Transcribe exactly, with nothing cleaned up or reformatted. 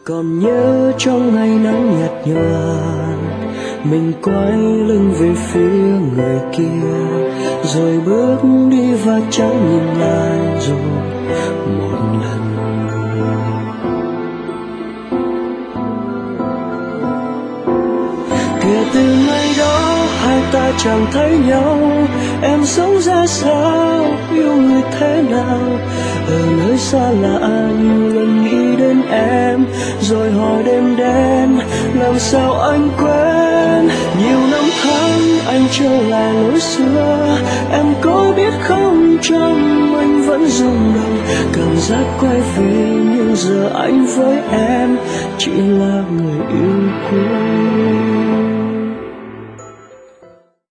Còn nhớ trong ngày nắng nhạt nhòa, mình quay lưng về phía người kia, rồi bước đi và chẳng nhìn lại dù một lần. Kể từ ngày đó hai ta chẳng thấy nhau, em sống ra sao, yêu người thế nào, ở nơi xa lạ nhiều lần nghĩ đến em, rồi hỏi đêm đen làm sao anh quên. Nhiều năm tháng anh trở lại lối xưa, em có biết không, trong anh vẫn rung động, cảm giác quay về nhưng giờ anh với em chỉ là người yêu cũ.